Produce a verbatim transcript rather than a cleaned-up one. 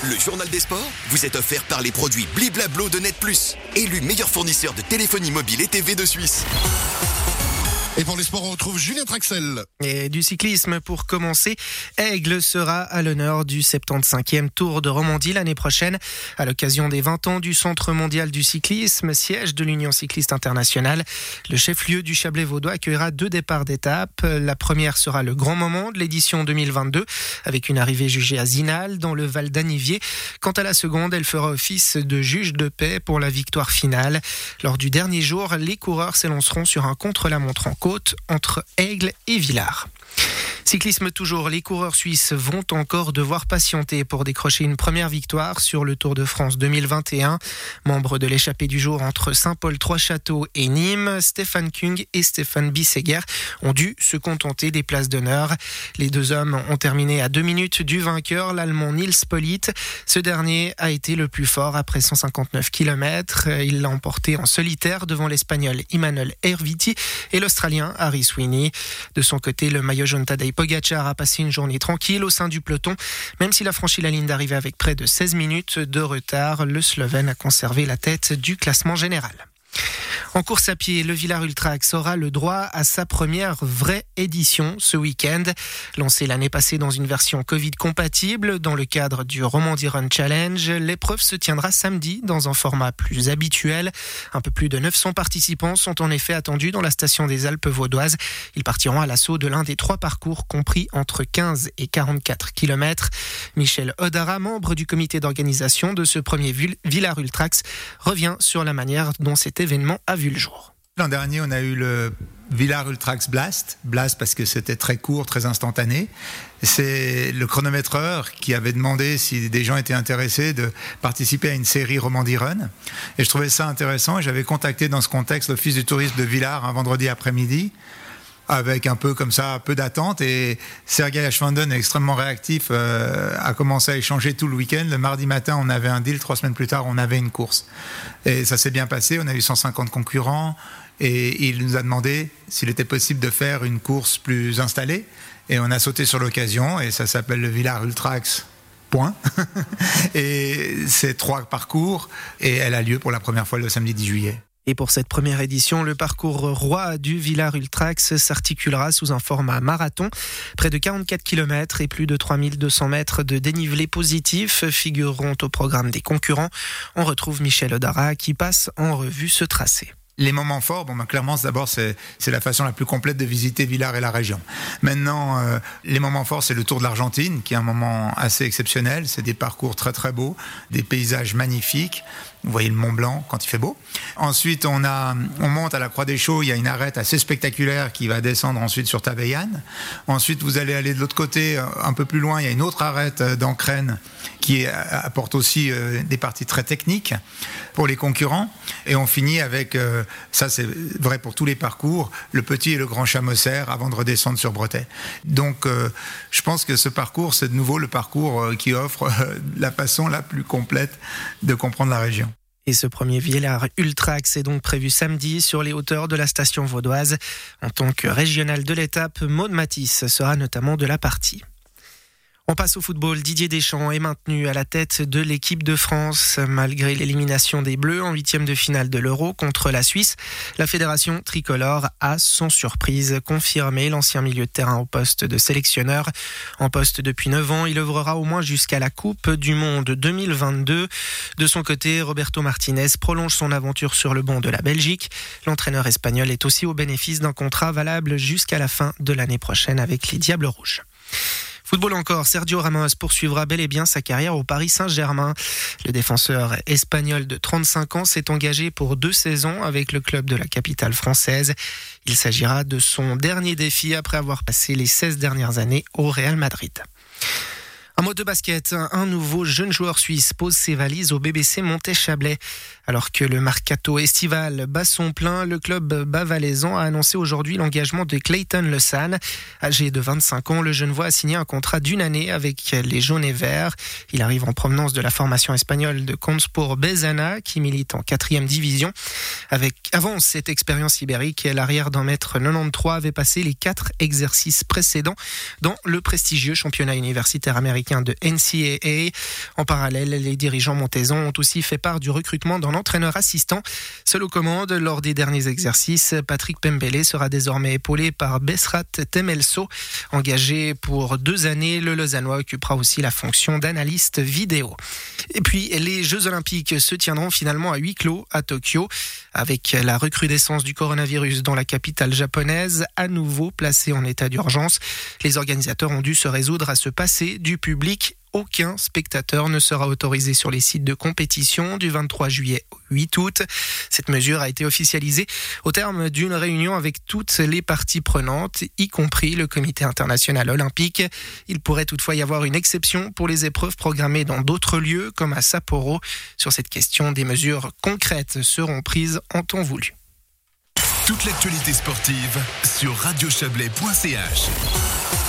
Le journal des sports vous est offert par les produits Bliblablo de Net Plus, élu meilleur fournisseur de téléphonie mobile et T V de Suisse. Et pour les sports, on retrouve Julien Traxel. Et du cyclisme pour commencer. Aigle sera à l'honneur du soixante-quinzième Tour de Romandie l'année prochaine à l'occasion des vingt ans du Centre mondial du cyclisme, siège de l'Union cycliste internationale. Le chef-lieu du Chablais vaudois accueillera deux départs d'étape. La première sera le grand moment de l'édition deux mille vingt-deux avec une arrivée jugée à Zinal dans le Val d'Anivier. Quant à la seconde, elle fera office de juge de paix pour la victoire finale. Lors du dernier jour, les coureurs s'élanceront sur un contre-la-montre en côte entre Aigle et Villars. Cyclisme toujours, les coureurs suisses vont encore devoir patienter pour décrocher une première victoire sur le Tour de France deux mille vingt et un. Membres de l'échappée du jour entre Saint-Paul-Trois-Châteaux et Nîmes, Stefan Kung et Stéphane Bisseguer ont dû se contenter des places d'honneur. Les deux hommes ont terminé à deux minutes du vainqueur, l'Allemand Nils Politt. Ce dernier a été le plus fort après cent cinquante-neuf kilomètres. Il l'a emporté en solitaire devant l'Espagnol Imanol Herviti et l'Australien Harry Sweeney. De son côté, le maillot jaune Tadej Pogačar a passé une journée tranquille au sein du peloton. Même s'il a franchi la ligne d'arrivée avec près de seize minutes de retard, le Slovène a conservé la tête du classement général. En course à pied, le Villars Ultrax aura le droit à sa première vraie édition ce week-end. Lancée l'année passée dans une version Covid compatible dans le cadre du Romandie Run Challenge, l'épreuve se tiendra samedi dans un format plus habituel. Un peu plus de neuf cents participants sont en effet attendus dans la station des Alpes vaudoises. Ils partiront à l'assaut de l'un des trois parcours compris entre quinze et quarante-quatre kilomètres. Michel Odara, membre du comité d'organisation de ce premier Villars Ultrax, revient sur la manière dont cet événement a vu le jour. L'an dernier, on a eu le Villars Ultrax Blast. Blast parce que c'était très court, très instantané. C'est le chronométreur qui avait demandé si des gens étaient intéressés de participer à une série Romandie Run. Et je trouvais ça intéressant. Et j'avais contacté dans ce contexte l'Office du tourisme de Villars un vendredi après-midi, avec un peu comme ça, peu d'attente. Et Sergei Ashvanden est extrêmement réactif, euh, a commencé à échanger tout le week-end. Le mardi matin, on avait un deal. Trois semaines plus tard, on avait une course. Et ça s'est bien passé. On a eu cent cinquante concurrents. Et il nous a demandé s'il était possible de faire une course plus installée. Et on a sauté sur l'occasion. Et ça s'appelle le Villars Ultrax. Point. Et c'est trois parcours. Et elle a lieu pour la première fois le samedi dix juillet. Et pour cette première édition, le parcours roi du Villars Ultrax s'articulera sous un format marathon. Près de quarante-quatre kilomètres et plus de trois mille deux cents mètres de dénivelé positif figureront au programme des concurrents. On retrouve Michel Odara qui passe en revue ce tracé. Les moments forts, bon, ben, clairement, d'abord, c'est, c'est la façon la plus complète de visiter Villars et la région. Maintenant, euh, les moments forts, c'est le Tour de l'Argentine, qui est un moment assez exceptionnel. C'est des parcours très, très beaux, des paysages magnifiques. Vous voyez le Mont Blanc quand il fait beau. Ensuite, on, a, on monte à la Croix des Chaux. Il y a une arête assez spectaculaire qui va descendre ensuite sur Taveyanne. Ensuite, vous allez aller de l'autre côté, un peu plus loin. Il y a une autre arête d'Ancrennes qui apporte aussi euh, des parties très techniques pour les concurrents. Et on finit avec, euh, ça c'est vrai pour tous les parcours, le petit et le grand Chamosser avant de redescendre sur Bretay. Donc, euh, je pense que ce parcours, c'est de nouveau le parcours euh, qui offre euh, la façon la plus complète de comprendre la région. Et ce premier Villars Ultrax est donc prévu samedi sur les hauteurs de la station vaudoise. En tant que régional de l'étape, Maud Matisse sera notamment de la partie. On passe au football. Didier Deschamps est maintenu à la tête de l'équipe de France. Malgré l'élimination des Bleus en huitième de finale de l'Euro contre la Suisse, la fédération tricolore a, sans surprise, confirmé l'ancien milieu de terrain au poste de sélectionneur. En poste depuis neuf ans, il œuvrera au moins jusqu'à la Coupe du Monde deux mille vingt-deux. De son côté, Roberto Martinez prolonge son aventure sur le banc de la Belgique. L'entraîneur espagnol est aussi au bénéfice d'un contrat valable jusqu'à la fin de l'année prochaine avec les Diables Rouges. Football encore, Sergio Ramos poursuivra bel et bien sa carrière au Paris Saint-Germain. Le défenseur espagnol de trente-cinq ans s'est engagé pour deux saisons avec le club de la capitale française. Il s'agira de son dernier défi après avoir passé les seize dernières années au Real Madrid. Un mot de basket, un nouveau jeune joueur suisse pose ses valises au B B C Montet-Chablais. Alors que le mercato estival bat son plein, le club bas-valaisan a annoncé aujourd'hui l'engagement de Clayton Lessane. Âgé de vingt-cinq ans, le Genevois a signé un contrat d'une année avec les jaunes et verts. Il arrive en provenance de la formation espagnole de Consport Bezana, qui milite en quatrième division. Avec, avant cette expérience ibérique, l'arrière d'un mètre quatre-vingt-treize avait passé les quatre exercices précédents dans le prestigieux championnat universitaire américain américain de N C A A. En parallèle, les dirigeants montezons ont aussi fait part du recrutement d'un entraîneur assistant. Seul aux commandes lors des derniers exercices, Patrick Pembele sera désormais épaulé par Besrat Temelso. Engagé pour deux années, le Lausannois occupera aussi la fonction d'analyste vidéo. Et puis, les Jeux Olympiques se tiendront finalement à huis clos à Tokyo. Avec la recrudescence du coronavirus dans la capitale japonaise, à nouveau placée en état d'urgence, les organisateurs ont dû se résoudre à se passer du public. Aucun spectateur ne sera autorisé sur les sites de compétition du vingt-trois juillet au huit août. Cette mesure a été officialisée au terme d'une réunion avec toutes les parties prenantes, y compris le Comité international olympique. Il pourrait toutefois y avoir une exception pour les épreuves programmées dans d'autres lieux, comme à Sapporo. Sur cette question, des mesures concrètes seront prises en temps voulu. Toute l'actualité sportive sur radio chablais point c h.